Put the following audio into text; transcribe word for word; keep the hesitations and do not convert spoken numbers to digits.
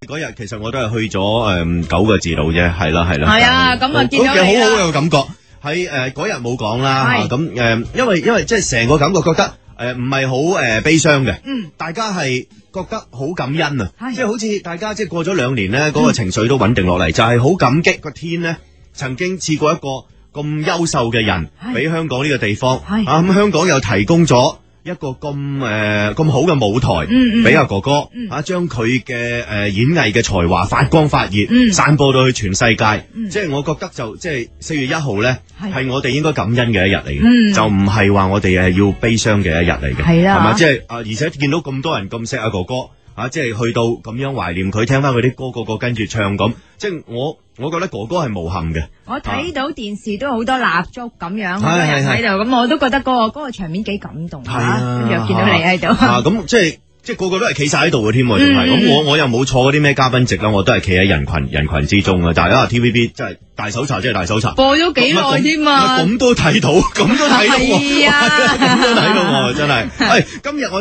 嗰日其實我都係去咗誒九個字度啫，係啦係啦。 係啊，咁啊見到你好好嘅感覺。喺誒嗰日冇講啦，咁誒因為因為即係成個感覺覺得誒唔係好誒悲傷嘅， 嗯， 大家係覺得好感恩啊，即係好似大家即係過咗兩年咧，嗰個情緒都穩定落嚟，就係好感激個天咧，曾經賜過一個咁優秀嘅人俾香港呢個地方，啊咁香港又提供咗一個咁誒咁好嘅舞台，俾阿哥哥啊，將佢嘅誒演藝嘅才華發光發熱，散播到去全世界。即係我覺得就即係四月一號咧，係我哋應該感恩嘅一日嚟嘅，就唔係話我哋誒要悲傷嘅一日嚟嘅，係啦，係嘛？即係啊，而且見到咁多人咁錫阿哥哥。啊！即係去到咁樣懷念佢，聽翻佢啲歌，個個跟住唱咁，即係我我覺得哥哥係無憾嘅。 我睇到電視都好多蠟燭咁樣，好多人喺度，咁我都覺得嗰個嗰個場面幾感動啊！跟住又見到你喺度， 啊咁即係即係個個都係企晒喺度嘅添，仲係咁我我又冇坐嗰啲咩嘉賓席啦，我都係企喺人群人群之中啊！但係啊 T V B 真係大搜查，真係大搜查， 播咗幾耐添啊！ 咁都睇到，咁都睇到， 係啊， 咁都睇到我真係，係今日我。